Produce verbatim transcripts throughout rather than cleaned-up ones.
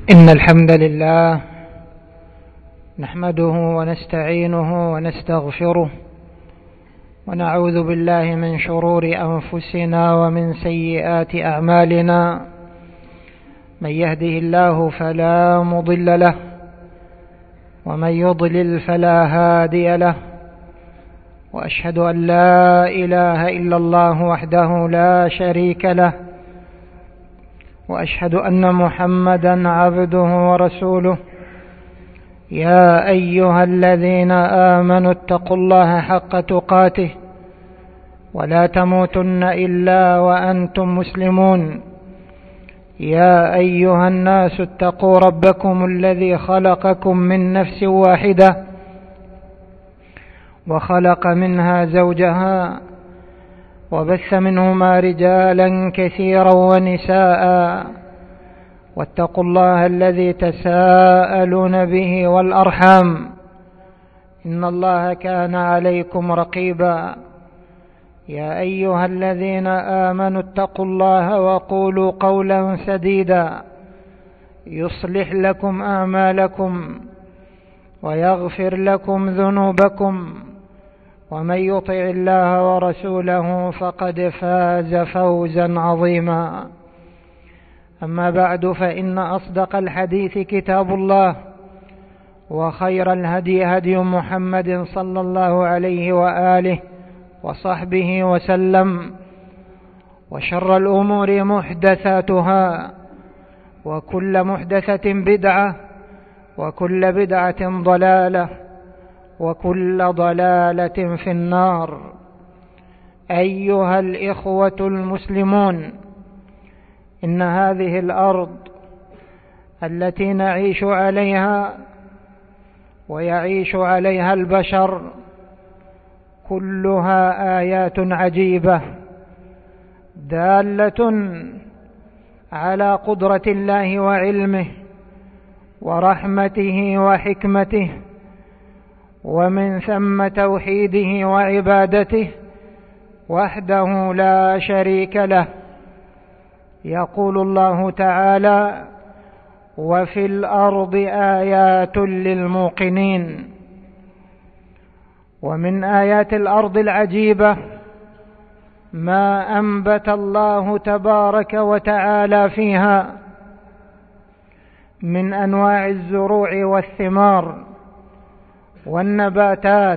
إن الحمد لله نحمده ونستعينه ونستغفره ونعوذ بالله من شرور أنفسنا ومن سيئات أعمالنا. من يهده الله فلا مضل له ومن يضلل فلا هادي له، وأشهد أن لا إله إلا الله وحده لا شريك له، وأشهد أن محمدا عبده ورسوله. يا أيها الذين آمنوا اتقوا الله حق تقاته ولا تموتن إلا وأنتم مسلمون. يا أيها الناس اتقوا ربكم الذي خلقكم من نفس واحدة وخلق منها زوجها وبث منهما رجالا كثيرا ونساء، واتقوا الله الذي تساءلون به والأرحام إن الله كان عليكم رقيبا. يا أيها الذين آمنوا اتقوا الله وقولوا قولا سديدا يصلح لكم أعمالكم ويغفر لكم ذنوبكم، ومن يطع الله ورسوله فقد فاز فوزا عظيما. أما بعد، فإن أصدق الحديث كتاب الله، وخير الهدي هدي محمد صلى الله عليه وآله وصحبه وسلم، وشر الأمور محدثاتها، وكل محدثة بدعة، وكل بدعة ضلالة، وكل ضلالة في النار. أيها الإخوة المسلمون، إن هذه الأرض التي نعيش عليها ويعيش عليها البشر كلها آيات عجيبة دالة على قدرة الله وعلمه ورحمته وحكمته، ومن ثم توحيده وعبادته وحده لا شريك له. يقول الله تعالى: وفي الأرض آيات للموقنين. ومن آيات الأرض العجيبة ما أنبت الله تبارك وتعالى فيها من أنواع الزروع والثمار والنباتات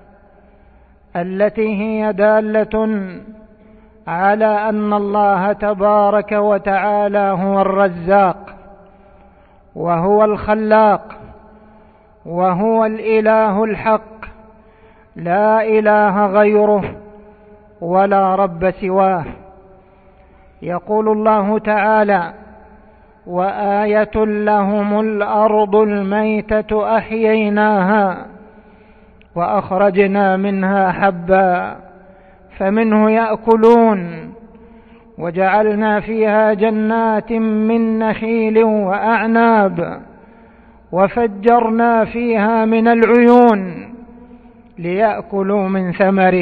التي هي دالة على أن الله تبارك وتعالى هو الرزاق وهو الخلاق وهو الإله الحق، لا إله غيره ولا رب سواه. يقول الله تعالى: وآية لهم الأرض الميتة أحييناها وأخرجنا منها حبا فمنه يأكلون وجعلنا فيها جنات من نخيل وأعناب وفجرنا فيها من العيون ليأكلوا من ثمره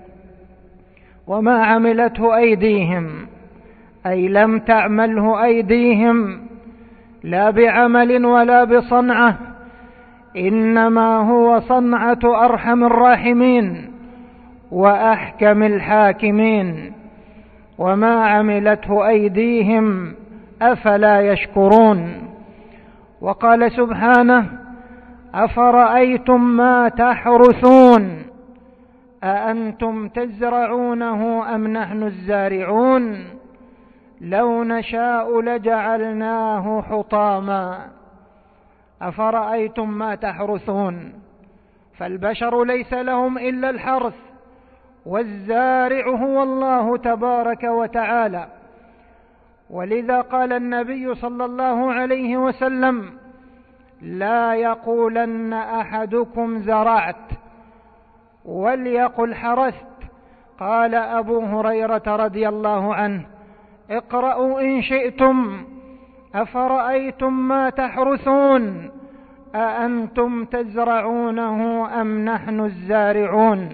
وما عملته أيديهم، أي لم تعمله أيديهم لا بعمل ولا بصنعة، إنما هو صنعة أرحم الراحمين وأحكم الحاكمين، وما عملته أيديهم أفلا يشكرون. وقال سبحانه: أفرأيتم ما تحرثون أأنتم تزرعونه أم نحن الزارعون لو نشاء لجعلناه حطاما. أفرأيتم ما تحرثون، فالبشر ليس لهم إلا الحرث، والزارع هو الله تبارك وتعالى. ولذا قال النبي صلى الله عليه وسلم: لا يقولن أحدكم زرعت وليقل حرثت. قال أبو هريرة رضي الله عنه: اقرأوا إن شئتم أفرأيتم ما تحرثون أأنتم تزرعونه أم نحن الزارعون.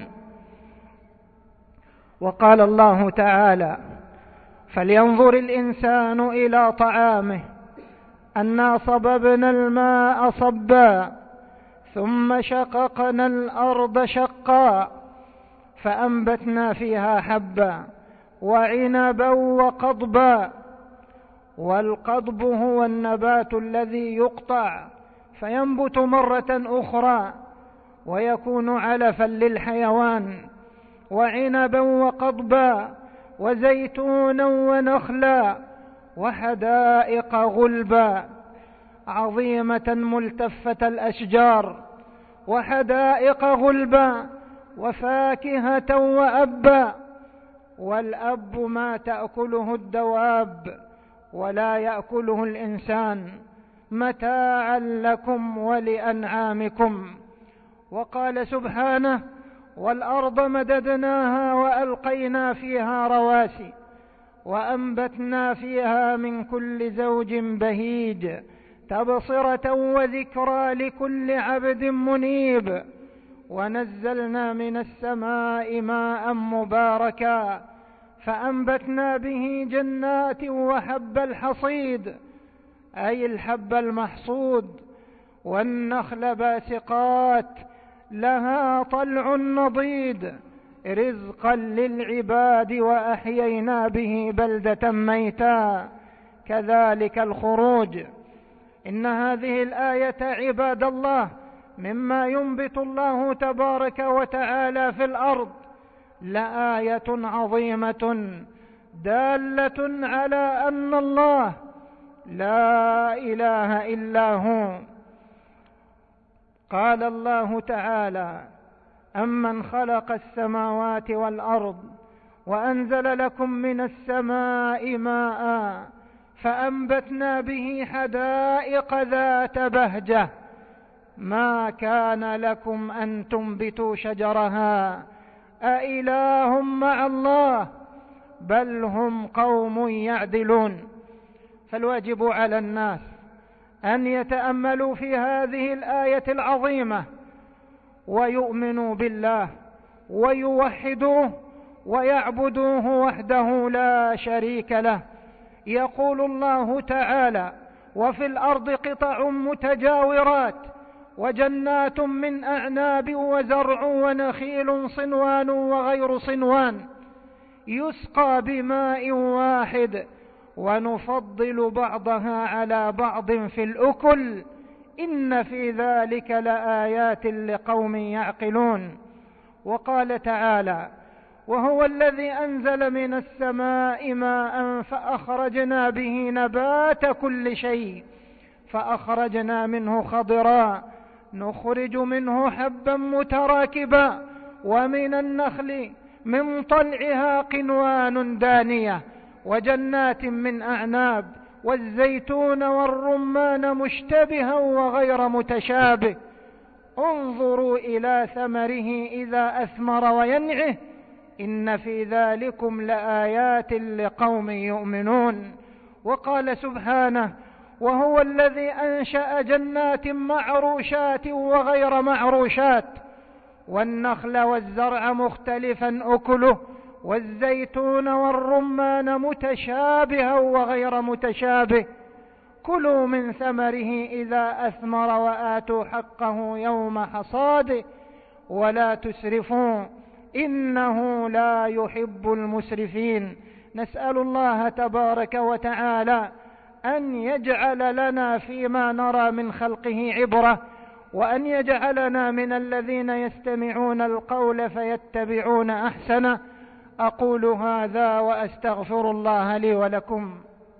وقال الله تعالى: فلينظر الإنسان إلى طعامه أنا صببنا الماء صبا ثم شققنا الأرض شقا فأنبتنا فيها حبا وعنبا وقضبا. والقضب هو النبات الذي يقطع فينبت مرة أخرى ويكون علفا للحيوان. وعنبا وقضبا وزيتونا ونخلا وحدائق غلبا عظيمة ملتفة الأشجار وحدائق غلبا وفاكهة وأبا. والأب ما تأكله الدواب ولا يأكله الإنسان متاعا لكم ولأنعامكم. وقال سبحانه: والأرض مددناها وألقينا فيها رواسي وأنبتنا فيها من كل زوج بهيج تبصرة وذكرى لكل عبد منيب. ونزلنا من السماء ماء مباركا فأنبتنا به جنات وحب الحصيد أي الحب المحصود. والنخل باسقات لها طلع نضيد رزقا للعباد وأحيينا به بلدة ميتا كذلك الخروج. إن هذه الآية عباد الله مما ينبت الله تبارك وتعالى في الأرض لآية عظيمة دالة على أن الله لا إله إلا هو. قال الله تعالى: أمن خلق السماوات والأرض وأنزل لكم من السماء ماء فأنبتنا به حدائق ذات بهجة ما كان لكم أن تنبتوا شجرها أإله مع الله بل هم قوم يعدلون. فالواجب على الناس أن يتأملوا في هذه الآية العظيمة ويؤمنوا بالله ويوحدوه ويعبدوه وحده لا شريك له. يقول الله تعالى: وفي الأرض قطع متجاورات وجنات من أعناب وزرع ونخيل صنوان وغير صنوان يسقى بماء واحد ونفضل بعضها على بعض في الأكل إن في ذلك لآيات لقوم يعقلون. وقال تعالى: وهو الذي أنزل من السماء ماء فأخرجنا به نبات كل شيء فأخرجنا منه خضرا نخرج منه حبا متراكبا ومن النخل من طلعها قنوان دانية وجنات من أعناب والزيتون والرمان مشتبها وغير متشابه انظروا إلى ثمره إذا أثمر وينعه إن في ذلكم لآيات لقوم يؤمنون. وقال سبحانه: وهو الذي أنشأ جنات معروشات وغير معروشات والنخل والزرع مختلفا أكله والزيتون والرمان متشابها وغير متشابه كلوا من ثمره إذا أثمر وآتوا حقه يوم حصاده ولا تسرفوا إنه لا يحب المسرفين. نسأل الله تبارك وتعالى أن يجعل لنا فيما نرى من خلقه عبرة وأن يجعلنا من الذين يستمعون القول فيتبعون أحسنه. أقول هذا وأستغفر الله لي ولكم.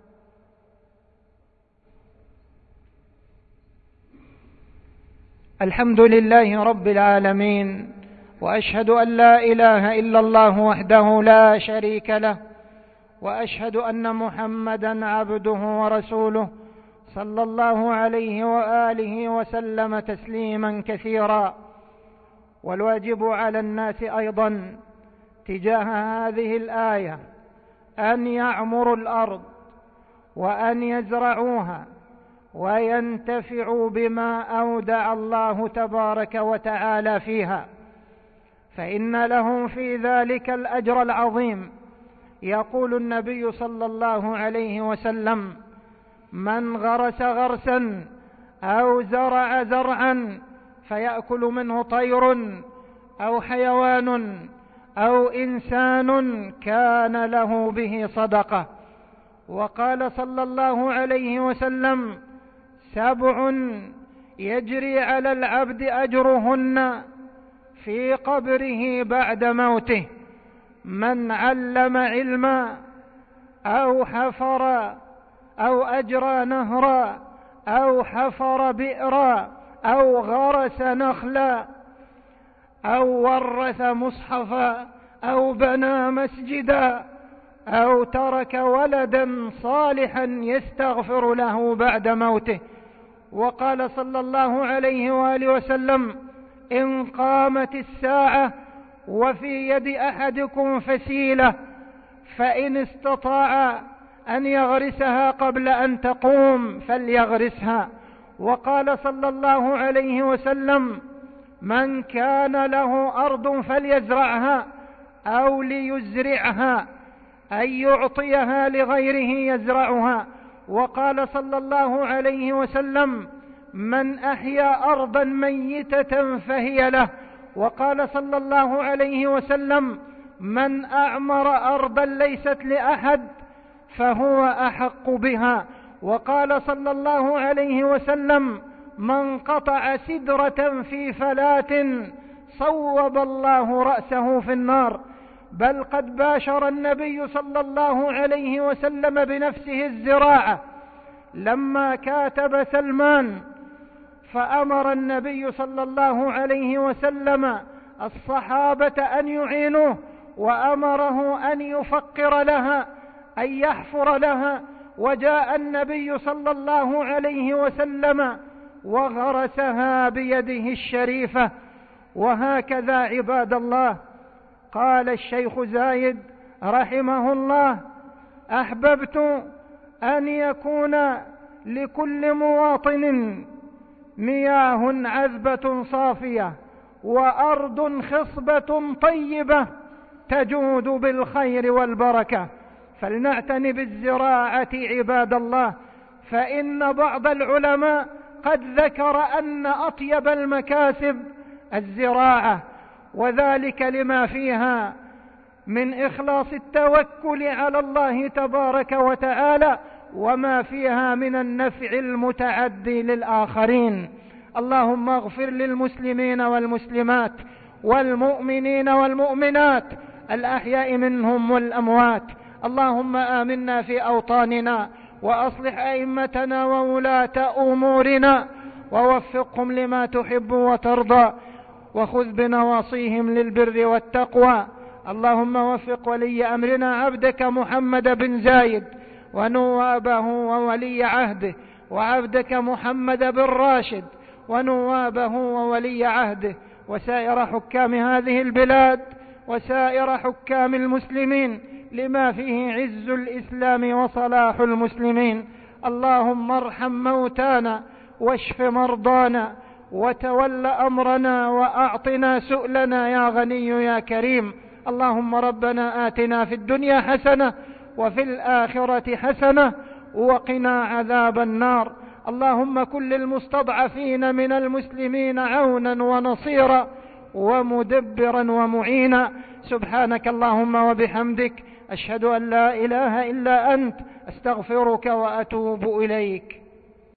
الحمد لله رب العالمين وأشهد أن لا إله إلا الله وحده لا شريك له وأشهد أن محمدا عبده ورسوله صلى الله عليه وآله وسلم تسليما كثيرا. والواجب على الناس أيضا تجاه هذه الآية أن يعمروا الأرض وأن يزرعوها وينتفعوا بما أودع الله تبارك وتعالى فيها فإن لهم في ذلك الأجر العظيم. يقول النبي صلى الله عليه وسلم: من غرس غرسا أو زرع زرعا فيأكل منه طير أو حيوان أو إنسان كان له به صدقة. وقال صلى الله عليه وسلم: سبع يجري على العبد أجرهن في قبره بعد موته: من علم علما أو حفر أو أجرى نهرا أو حفر بئرا أو غرس نخلا أو ورث مصحفا أو بنى مسجدا أو ترك ولدا صالحا يستغفر له بعد موته. وقال صلى الله عليه وآله وسلم: إن قامت الساعة وفي يد أحدكم فسيلة فإن استطاع أن يغرسها قبل أن تقوم فليغرسها. وقال صلى الله عليه وسلم: من كان له أرض فليزرعها أو ليزرعها، أي يعطيها لغيره يزرعها. وقال صلى الله عليه وسلم: من أحيا أرضا ميتة فهي له. وقال صلى الله عليه وسلم: من أعمر أرضا ليست لأحد فهو أحق بها. وقال صلى الله عليه وسلم: من قطع سدرة في فلاة صوب الله رأسه في النار. بل قد باشر النبي صلى الله عليه وسلم بنفسه الزراعة لما كاتب سلمان، فأمر النبي صلى الله عليه وسلم الصحابة أن يعينوه، وأمره أن يفقر لها، أن يحفر لها. وجاء النبي صلى الله عليه وسلم وغرسها بيده الشريفة. وهكذا عباد الله، قال الشيخ زايد رحمه الله: أحببت أن يكون لكل مواطن مياه عذبة صافية وأرض خصبة طيبة تجود بالخير والبركة، فلنعتني بالزراعة عباد الله. فإن بعض العلماء قد ذكر أن أطيب المكاسب الزراعة، وذلك لما فيها من إخلاص التوكل على الله تبارك وتعالى، وما فيها من النفع المتعدي للآخرين. اللهم اغفر للمسلمين والمسلمات والمؤمنين والمؤمنات الأحياء منهم والأموات. اللهم آمنا في أوطاننا، وأصلح أئمتنا وولاة أمورنا، ووفقهم لما تحب وترضى، وخذ بنواصيهم للبر والتقوى. اللهم وفق ولي أمرنا عبدك محمد بن زايد ونوابه وولي عهده، وعبدك محمد بن راشد ونوابه وولي عهده، وسائر حكام هذه البلاد وسائر حكام المسلمين، لما فيه عز الإسلام وصلاح المسلمين. اللهم ارحم موتانا واشف مرضانا وتول أمرنا وأعطنا سؤلنا يا غني يا كريم. اللهم ربنا آتنا في الدنيا حسنة وفي الآخرة حسنة وقنا عذاب النار. اللهم كن للمستضعفين من المسلمين عونا ونصيرا ومدبرا ومعينا. سبحانك اللهم وبحمدك، أشهد أن لا إله إلا أنت، أستغفرك وأتوب إليك.